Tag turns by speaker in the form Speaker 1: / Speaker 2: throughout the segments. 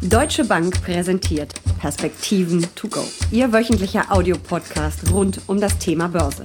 Speaker 1: Deutsche Bank präsentiert Perspektiven to go. Ihr wöchentlicher Audiopodcast rund um das Thema Börse.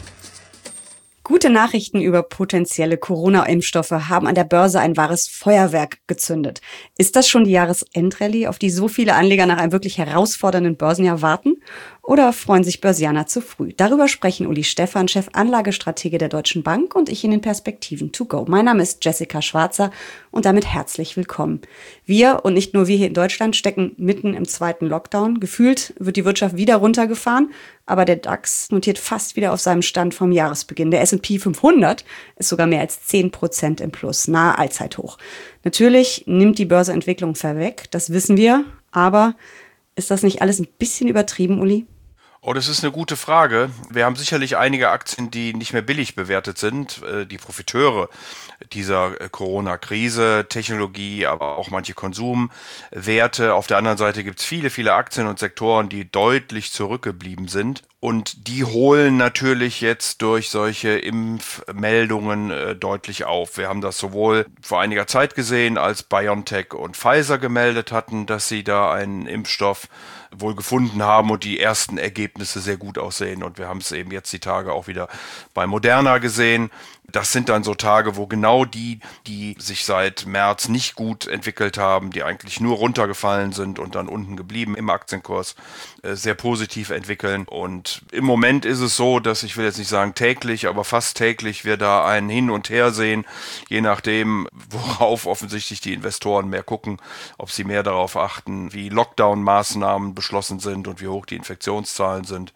Speaker 1: Gute Nachrichten über potenzielle Corona-Impfstoffe haben an der Börse ein wahres Feuerwerk gezündet. Ist das schon die Jahresendrallye, auf die so viele Anleger nach einem wirklich herausfordernden Börsenjahr warten? Oder freuen sich Börsianer zu früh? Darüber sprechen Uli Stephan, Chef-Anlagestratege der Deutschen Bank, und ich in den Perspektiven to go. Mein Name ist Jessica Schwarzer und damit herzlich willkommen. Wir, und nicht nur wir hier in Deutschland, stecken mitten im zweiten Lockdown. Gefühlt wird die Wirtschaft wieder runtergefahren, aber der DAX notiert fast wieder auf seinem Stand vom Jahresbeginn. Der S&P 500 ist sogar mehr als 10% im Plus, nahe Allzeithoch. Natürlich nimmt die Börseentwicklung vorweg, das wissen wir, aber ist das nicht alles ein bisschen übertrieben, Uli?
Speaker 2: Oh, das ist eine gute Frage. Wir haben sicherlich einige Aktien, die nicht mehr billig bewertet sind. Die Profiteure dieser Corona-Krise, Technologie, aber auch manche Konsumwerte. Auf der anderen Seite gibt es viele Aktien und Sektoren, die deutlich zurückgeblieben sind. Und die holen natürlich jetzt durch solche Impfmeldungen deutlich auf. Wir haben das sowohl vor einiger Zeit gesehen, als BioNTech und Pfizer gemeldet hatten, dass sie da einen Impfstoff wohl gefunden haben und die ersten Ergebnisse sehr gut aussehen. Und wir haben es eben jetzt die Tage auch wieder bei Moderna gesehen. Das sind dann so Tage, wo genau die sich seit März nicht gut entwickelt haben, die eigentlich nur runtergefallen sind und dann unten geblieben im Aktienkurs, sehr positiv entwickeln. Und im Moment ist es so, dass, ich will jetzt nicht sagen täglich, aber fast täglich wir da ein Hin und Her sehen, je nachdem, worauf offensichtlich die Investoren mehr gucken, ob sie mehr darauf achten, wie Lockdown-Maßnahmen beschlossen sind und wie hoch die Infektionszahlen sind,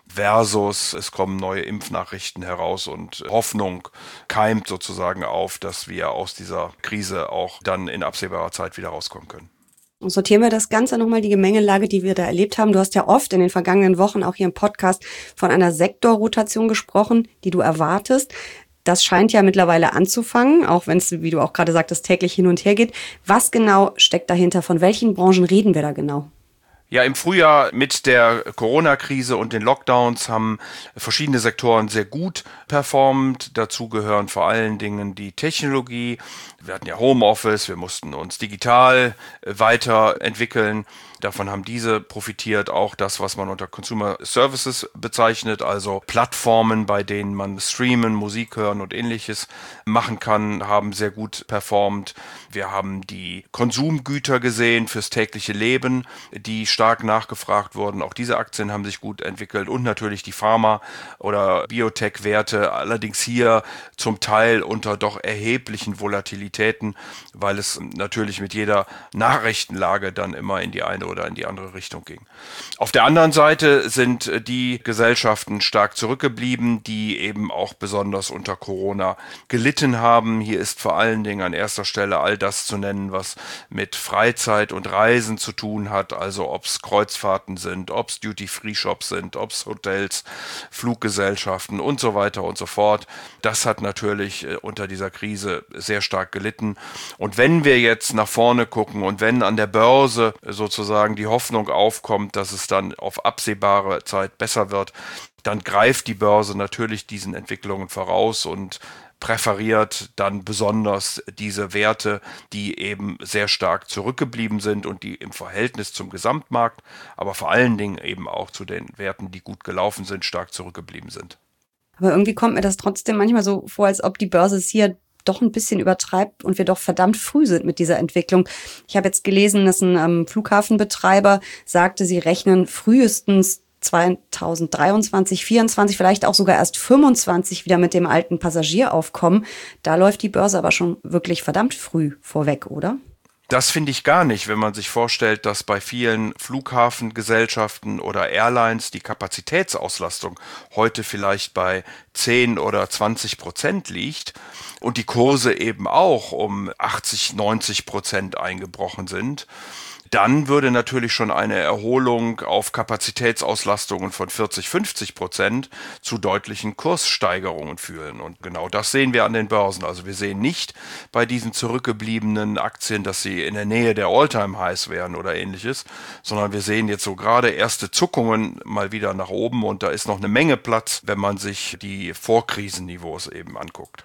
Speaker 2: versus es kommen neue Impfnachrichten heraus und Hoffnung keimt sozusagen auf, dass wir aus dieser Krise auch dann in absehbarer Zeit wieder rauskommen können.
Speaker 1: Sortieren wir das Ganze nochmal, die Gemengelage, die wir da erlebt haben. Du hast ja oft in den vergangenen Wochen auch hier im Podcast von einer Sektorrotation gesprochen, die du erwartest. Das scheint ja mittlerweile anzufangen, auch wenn es, wie du auch gerade sagtest, täglich hin und her geht. Was genau steckt dahinter? Von welchen Branchen reden wir da genau?
Speaker 2: Ja, im Frühjahr mit der Corona-Krise und den Lockdowns haben verschiedene Sektoren sehr gut performt. Dazu gehören vor allen Dingen die Technologie. Wir hatten ja Homeoffice, wir mussten uns digital weiterentwickeln. Davon haben diese profitiert, auch das, was man unter Consumer Services bezeichnet, also Plattformen, bei denen man streamen, Musik hören und ähnliches machen kann, haben sehr gut performt. Wir haben die Konsumgüter gesehen fürs tägliche Leben, die stark nachgefragt wurden. Auch diese Aktien haben sich gut entwickelt und natürlich die Pharma- oder Biotech-Werte, allerdings hier zum Teil unter doch erheblichen Volatilitäten, weil es natürlich mit jeder Nachrichtenlage dann immer in die eine oder in die andere Richtung ging. Auf der anderen Seite sind die Gesellschaften stark zurückgeblieben, die eben auch besonders unter Corona gelitten haben. Hier ist vor allen Dingen an erster Stelle all das zu nennen, was mit Freizeit und Reisen zu tun hat, also ob es Kreuzfahrten sind, ob es Duty-Free-Shops sind, ob es Hotels, Fluggesellschaften und so weiter und so fort. Das hat natürlich unter dieser Krise sehr stark gelitten. Und wenn wir jetzt nach vorne gucken und wenn an der Börse sozusagen die Hoffnung aufkommt, dass es dann auf absehbare Zeit besser wird, dann greift die Börse natürlich diesen Entwicklungen voraus und präferiert dann besonders diese Werte, die eben sehr stark zurückgeblieben sind und die im Verhältnis zum Gesamtmarkt, aber vor allen Dingen eben auch zu den Werten, die gut gelaufen sind, stark zurückgeblieben sind.
Speaker 1: Aber irgendwie kommt mir das trotzdem manchmal so vor, als ob die Börse es hier doch ein bisschen übertreibt und wir doch verdammt früh sind mit dieser Entwicklung. Ich habe jetzt gelesen, dass ein Flughafenbetreiber sagte, sie rechnen frühestens 2023, 2024, vielleicht auch sogar erst 2025 wieder mit dem alten Passagieraufkommen. Da läuft die Börse aber schon wirklich verdammt früh vorweg, oder?
Speaker 2: Das finde ich gar nicht, wenn man sich vorstellt, dass bei vielen Flughafengesellschaften oder Airlines die Kapazitätsauslastung heute vielleicht bei 10 oder 20% liegt und die Kurse eben auch um 80, 90% eingebrochen sind. Dann würde natürlich schon eine Erholung auf Kapazitätsauslastungen von 40, 50% zu deutlichen Kurssteigerungen führen. Und genau das sehen wir an den Börsen. Also wir sehen nicht bei diesen zurückgebliebenen Aktien, dass sie in der Nähe der All-Time-Highs wären oder ähnliches, sondern wir sehen jetzt so gerade erste Zuckungen mal wieder nach oben und da ist noch eine Menge Platz, wenn man sich die Vorkrisenniveaus eben anguckt.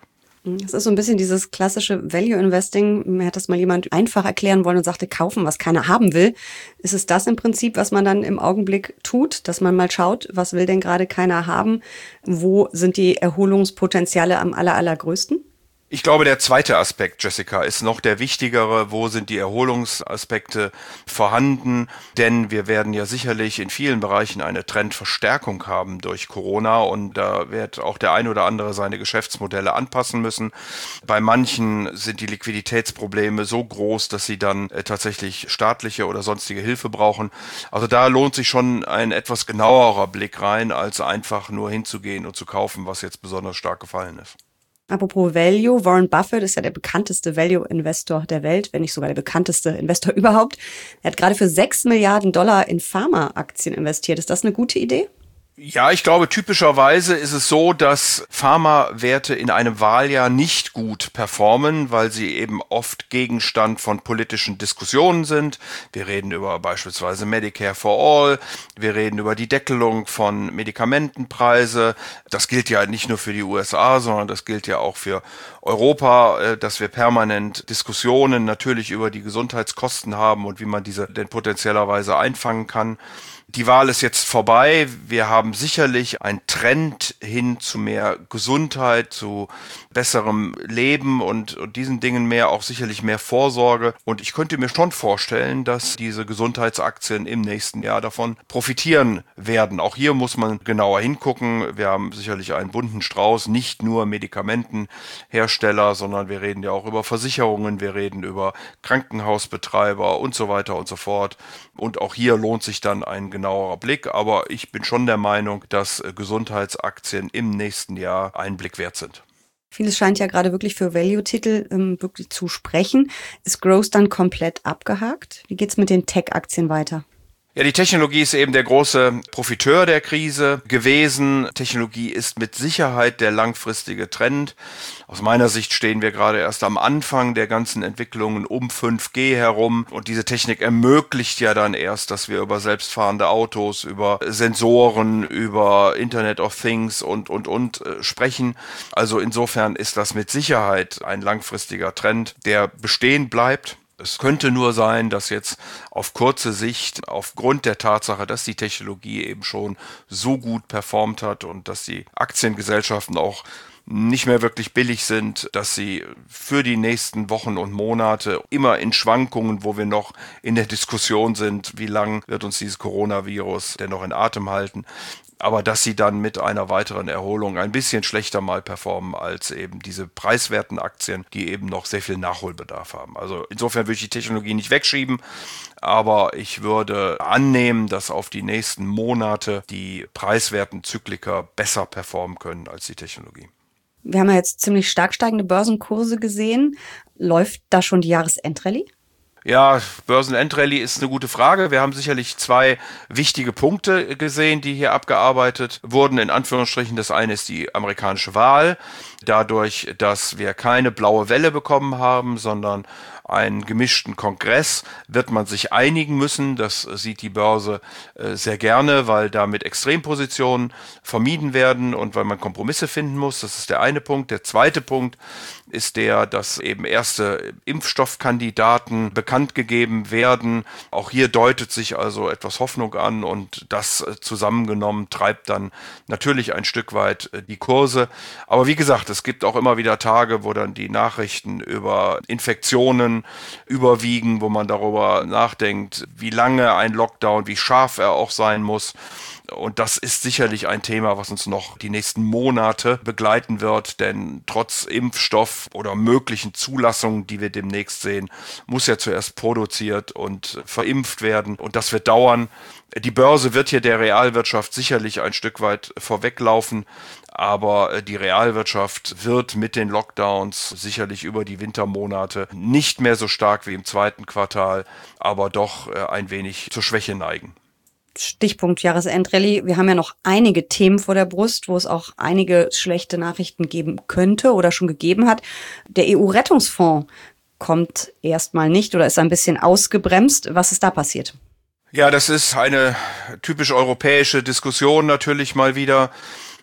Speaker 1: Es ist so ein bisschen dieses klassische Value Investing. Mir hat das mal jemand einfach erklären wollen und sagte, kaufen, was keiner haben will. Ist es das im Prinzip, was man dann im Augenblick tut, dass man mal schaut, was will denn gerade keiner haben? Wo sind die Erholungspotenziale am allergrößten?
Speaker 2: Ich glaube, der zweite Aspekt, Jessica, ist noch der wichtigere. Wo sind die Erholungsaspekte vorhanden? Denn wir werden ja sicherlich in vielen Bereichen eine Trendverstärkung haben durch Corona und da wird auch der ein oder andere seine Geschäftsmodelle anpassen müssen. Bei manchen sind die Liquiditätsprobleme so groß, dass sie dann tatsächlich staatliche oder sonstige Hilfe brauchen. Also da lohnt sich schon ein etwas genauerer Blick rein, als einfach nur hinzugehen und zu kaufen, was jetzt besonders stark gefallen ist.
Speaker 1: Apropos Value, Warren Buffett ist ja der bekannteste Value-Investor der Welt, wenn nicht sogar der bekannteste Investor überhaupt. Er hat gerade für $6 Milliarden in Pharma-Aktien investiert. Ist das eine gute Idee?
Speaker 2: Ja, ich glaube, typischerweise ist es so, dass Pharmawerte in einem Wahljahr nicht gut performen, weil sie eben oft Gegenstand von politischen Diskussionen sind. Wir reden über beispielsweise Medicare for All, wir reden über die Deckelung von Medikamentenpreise. Das gilt ja nicht nur für die USA, sondern das gilt ja auch für Europa, dass wir permanent Diskussionen natürlich über die Gesundheitskosten haben und wie man diese denn potenziellerweise einfangen kann. Die Wahl ist jetzt vorbei. Wir haben sicherlich einen Trend hin zu mehr Gesundheit, zu besserem Leben und diesen Dingen mehr, auch sicherlich mehr Vorsorge. Und ich könnte mir schon vorstellen, dass diese Gesundheitsaktien im nächsten Jahr davon profitieren werden. Auch hier muss man genauer hingucken. Wir haben sicherlich einen bunten Strauß, nicht nur Medikamentenhersteller, sondern wir reden ja auch über Versicherungen, wir reden über Krankenhausbetreiber und so weiter und so fort. Und auch hier lohnt sich dann ein genauerer Blick. Aber ich bin schon der Meinung, dass Gesundheitsaktien im nächsten Jahr einen Blick wert sind.
Speaker 1: Vieles scheint ja gerade wirklich für Value-Titel wirklich zu sprechen. Ist Growth dann komplett abgehakt? Wie geht's mit den Tech-Aktien weiter?
Speaker 2: Ja, die Technologie ist eben der große Profiteur der Krise gewesen. Technologie ist mit Sicherheit der langfristige Trend. Aus meiner Sicht stehen wir gerade erst am Anfang der ganzen Entwicklungen um 5G herum. Und diese Technik ermöglicht ja dann erst, dass wir über selbstfahrende Autos, über Sensoren, über Internet of Things und sprechen. Also insofern ist das mit Sicherheit ein langfristiger Trend, der bestehen bleibt. Es könnte nur sein, dass jetzt auf kurze Sicht aufgrund der Tatsache, dass die Technologie eben schon so gut performt hat und dass die Aktiengesellschaften auch nicht mehr wirklich billig sind, dass sie für die nächsten Wochen und Monate immer in Schwankungen, wo wir noch in der Diskussion sind, wie lang wird uns dieses Coronavirus denn noch in Atem halten, aber dass sie dann mit einer weiteren Erholung ein bisschen schlechter mal performen als eben diese preiswerten Aktien, die eben noch sehr viel Nachholbedarf haben. Also insofern würde ich die Technologie nicht wegschieben, aber ich würde annehmen, dass auf die nächsten Monate die preiswerten Zykliker besser performen können als die Technologie.
Speaker 1: Wir haben ja jetzt ziemlich stark steigende Börsenkurse gesehen. Läuft da schon die Jahresendrallye?
Speaker 2: Ja, Börsenendrallye ist eine gute Frage. Wir haben sicherlich zwei wichtige Punkte gesehen, die hier abgearbeitet wurden. In Anführungsstrichen, das eine ist die amerikanische Wahl. Dadurch, dass wir keine blaue Welle bekommen haben, sondern einen gemischten Kongress, wird man sich einigen müssen. Das sieht die Börse sehr gerne, weil damit Extrempositionen vermieden werden und weil man Kompromisse finden muss. Das ist der eine Punkt. Der zweite Punkt ist der, dass eben erste Impfstoffkandidaten bekannt gegeben werden. Auch hier deutet sich also etwas Hoffnung an und das zusammengenommen treibt dann natürlich ein Stück weit die Kurse. Aber wie gesagt, es gibt auch immer wieder Tage, wo dann die Nachrichten über Infektionen überwiegen, wo man darüber nachdenkt, wie lange ein Lockdown, wie scharf er auch sein muss. Und das ist sicherlich ein Thema, was uns noch die nächsten Monate begleiten wird, denn trotz Impfstoff oder möglichen Zulassungen, die wir demnächst sehen, muss ja zuerst produziert und verimpft werden und das wird dauern. Die Börse wird hier der Realwirtschaft sicherlich ein Stück weit vorweglaufen, aber die Realwirtschaft wird mit den Lockdowns sicherlich über die Wintermonate nicht mehr so stark wie im zweiten Quartal, aber doch ein wenig zur Schwäche neigen.
Speaker 1: Stichpunkt Jahresendrallye. Wir haben ja noch einige Themen vor der Brust, wo es auch einige schlechte Nachrichten geben könnte oder schon gegeben hat. Der EU-Rettungsfonds kommt erstmal nicht oder ist ein bisschen ausgebremst. Was ist da passiert?
Speaker 2: Ja, das ist eine typisch europäische Diskussion natürlich mal wieder.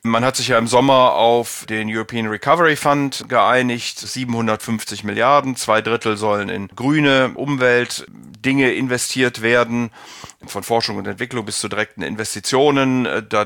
Speaker 2: Man hat sich ja im Sommer auf den European Recovery Fund geeinigt, 750 Milliarden, 2/3 sollen in grüne Umweltdinge investiert werden, von Forschung und Entwicklung bis zu direkten Investitionen.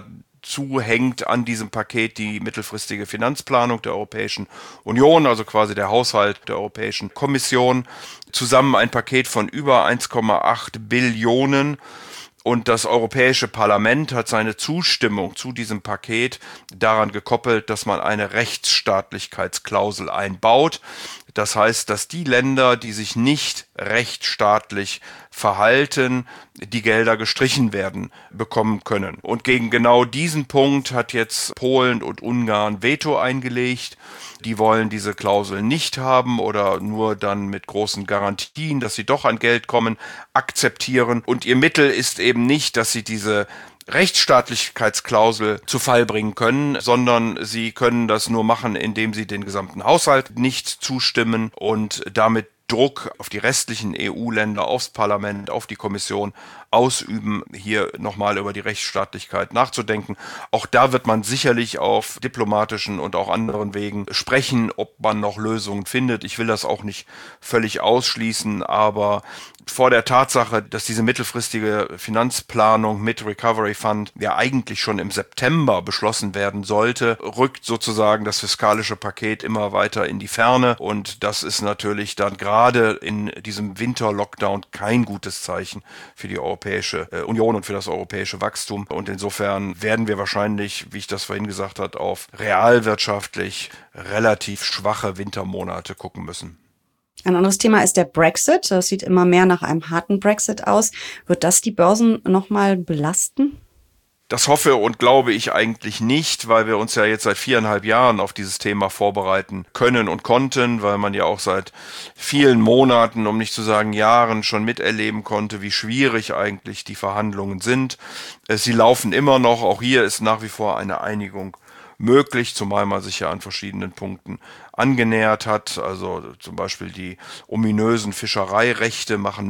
Speaker 2: Dazu hängt an diesem Paket die mittelfristige Finanzplanung der Europäischen Union, also quasi der Haushalt der Europäischen Kommission, zusammen ein Paket von über 1,8 Billionen. Und das Europäische Parlament hat seine Zustimmung zu diesem Paket daran gekoppelt, dass man eine Rechtsstaatlichkeitsklausel einbaut. Das heißt, dass die Länder, die sich nicht rechtsstaatlich verhalten, die Gelder gestrichen werden bekommen können. Und gegen genau diesen Punkt hat jetzt Polen und Ungarn Veto eingelegt. Die wollen diese Klausel nicht haben oder nur dann mit großen Garantien, dass sie doch an Geld kommen, akzeptieren. Und ihr Mittel ist eben nicht, dass sie diese Rechtsstaatlichkeitsklausel zu Fall bringen können, sondern sie können das nur machen, indem sie den gesamten Haushalt nicht zustimmen und damit Druck auf die restlichen EU-Länder, aufs Parlament, auf die Kommission ausüben, hier nochmal über die Rechtsstaatlichkeit nachzudenken. Auch da wird man sicherlich auf diplomatischen und auch anderen Wegen sprechen, ob man noch Lösungen findet. Ich will das auch nicht völlig ausschließen, aber vor der Tatsache, dass diese mittelfristige Finanzplanung mit Recovery Fund ja eigentlich schon im September beschlossen werden sollte, rückt sozusagen das fiskalische Paket immer weiter in die Ferne. Und das ist natürlich dann gerade in diesem Winter-Lockdown kein gutes Zeichen für die Europäische Union und für das europäische Wachstum. Und insofern werden wir wahrscheinlich, wie ich das vorhin gesagt habe, auf realwirtschaftlich relativ schwache Wintermonate gucken müssen.
Speaker 1: Ein anderes Thema ist der Brexit. Das sieht immer mehr nach einem harten Brexit aus. Wird das die Börsen nochmal belasten?
Speaker 2: Das hoffe und glaube ich eigentlich nicht, weil wir uns ja jetzt seit 4,5 Jahren auf dieses Thema vorbereiten können und konnten, weil man ja auch seit vielen Monaten, um nicht zu sagen Jahren, schon miterleben konnte, wie schwierig eigentlich die Verhandlungen sind. Sie laufen immer noch. Auch hier ist nach wie vor eine Einigung möglich, zumal man sich ja an verschiedenen Punkten angenähert hat. Also zum Beispiel die ominösen Fischereirechte machen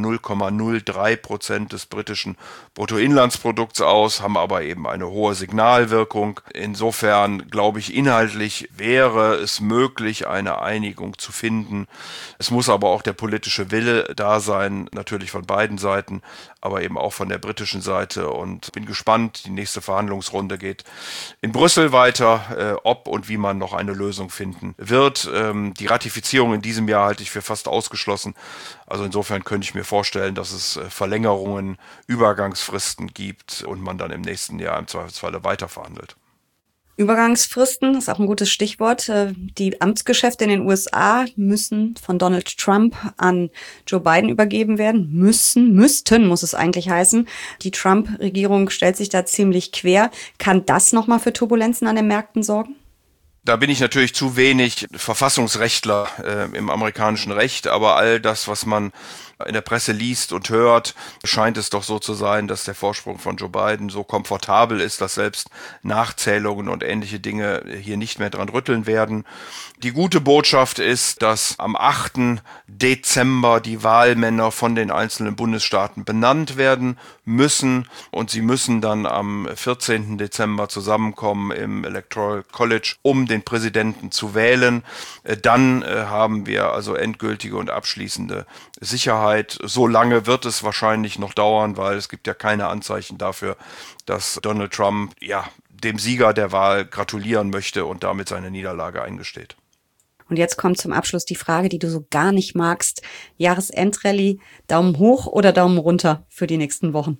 Speaker 2: 0,03% des britischen Bruttoinlandsprodukts aus, haben aber eben eine hohe Signalwirkung. Insofern glaube ich, inhaltlich wäre es möglich, eine Einigung zu finden. Es muss aber auch der politische Wille da sein, natürlich von beiden Seiten, aber eben auch von der britischen Seite. Und bin gespannt, die nächste Verhandlungsrunde geht in Brüssel weiter, ob und wie man noch eine Lösung finden wird. Die Ratifizierung in diesem Jahr halte ich für fast ausgeschlossen. Also insofern könnte ich mir vorstellen, dass es Verlängerungen, Übergangsfristen gibt und man dann im nächsten Jahr im Zweifelsfalle weiterverhandelt.
Speaker 1: Übergangsfristen ist auch ein gutes Stichwort. Die Amtsgeschäfte in den USA müssen von Donald Trump an Joe Biden übergeben werden. Müssten muss es eigentlich heißen. Die Trump-Regierung stellt sich da ziemlich quer. Kann das nochmal für Turbulenzen an den Märkten sorgen?
Speaker 2: Da bin ich natürlich zu wenig Verfassungsrechtler im amerikanischen Recht, aber all das, was man in der Presse liest und hört, scheint es doch so zu sein, dass der Vorsprung von Joe Biden so komfortabel ist, dass selbst Nachzählungen und ähnliche Dinge hier nicht mehr dran rütteln werden. Die gute Botschaft ist, dass am 8. Dezember die Wahlmänner von den einzelnen Bundesstaaten benannt werden müssen und sie müssen dann am 14. Dezember zusammenkommen im Electoral College, um den Präsidenten zu wählen. Dann haben wir also endgültige und abschließende Sicherheit. So lange wird es wahrscheinlich noch dauern, weil es gibt ja keine Anzeichen dafür, dass Donald Trump dem Sieger der Wahl gratulieren möchte und damit seine Niederlage eingesteht.
Speaker 1: Und jetzt kommt zum Abschluss die Frage, die du so gar nicht magst. Jahresendrallye, Daumen hoch oder Daumen runter für die nächsten Wochen?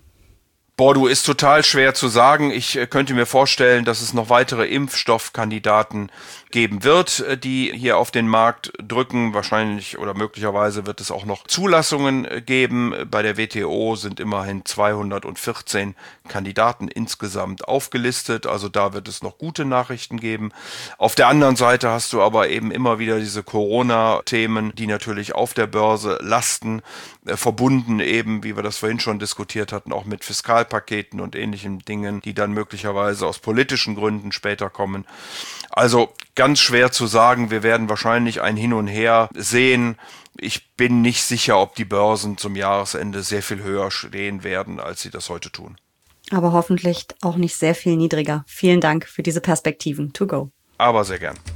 Speaker 2: Du, ist total schwer zu sagen. Ich könnte mir vorstellen, dass es noch weitere Impfstoffkandidaten geben wird, die hier auf den Markt drücken. Wahrscheinlich oder möglicherweise wird es auch noch Zulassungen geben. Bei der WTO sind immerhin 214 Kandidaten insgesamt aufgelistet. Also da wird es noch gute Nachrichten geben. Auf der anderen Seite hast du aber eben immer wieder diese Corona-Themen, die natürlich auf der Börse lasten, verbunden eben, wie wir das vorhin schon diskutiert hatten, auch mit Fiskalpaketen und ähnlichen Dingen, die dann möglicherweise aus politischen Gründen später kommen. Also ganz schwer zu sagen, wir werden wahrscheinlich ein Hin und Her sehen. Ich bin nicht sicher, ob die Börsen zum Jahresende sehr viel höher stehen werden, als sie das heute tun.
Speaker 1: Aber hoffentlich auch nicht sehr viel niedriger. Vielen Dank für diese Perspektiven. To go.
Speaker 2: Aber sehr gern.